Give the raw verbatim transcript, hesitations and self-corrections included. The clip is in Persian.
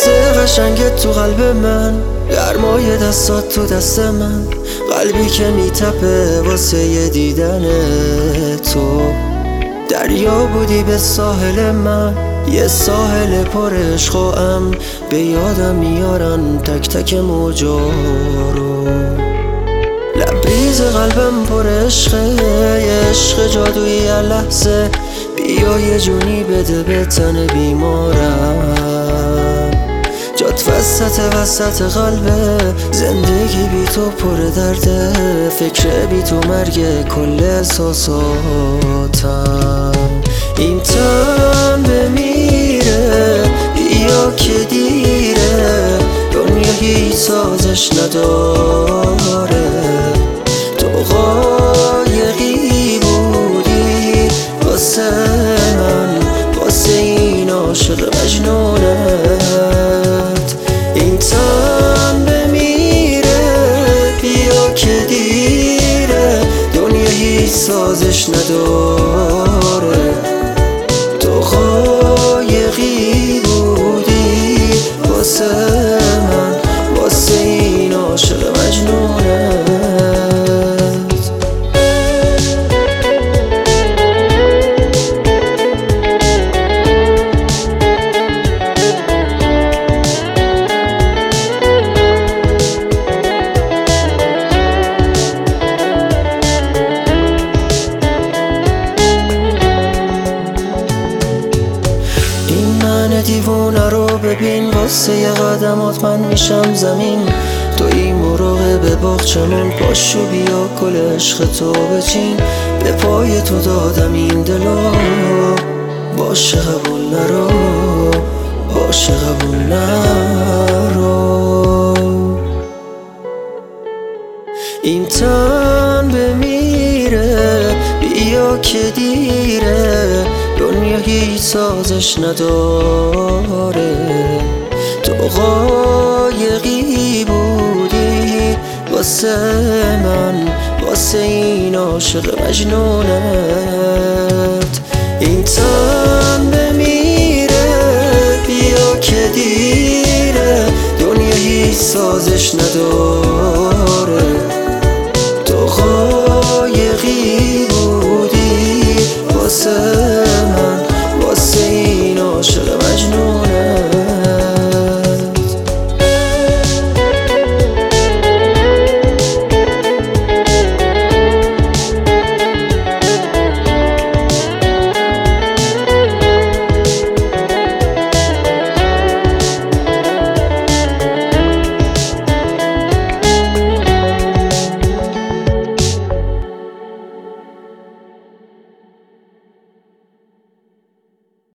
قشنگت تو قلب من، گرمای دستات تو دست من، قلبی که میتپه واسه یه دیدن تو. دریا بودی به ساحل من، یه ساحل پر عشق و امن، به یادم میارن تک تک موجا رو. لبریز قلبم پر عشقه، یه عشق جادویی هر لحظه، بیا یه جونی بده به تن بیمارم. جات وسط وسط قلبه، زندگی بی تو پر درده، فکر بی تو مرگ کل احساساتم. این تن بمیره بیا که دیره، دنیا هیچ سازش نداره. تو قایقی بودی واسه من، واسه این عاشق مجنونت. این تن بمیره بیا که دیره، دنیا هیچ سازش نداره. تو قایقی بودی واسه من، واسه این عاشق مجنونت. دیوونه رو ببین، واسه یه قدمات من میشم زمین. توی مراقب باغچمون، پاشو بیا گل عشق تو بچین. به پای تو دادم این دلو، باشه قبول نرو، باشه قبول نرو. این تن بمیره بیا که دیره، دنیا هیچ سازش نداره. تو قایقی بودی واسه من، واسه این عاشق مجنونت. این تن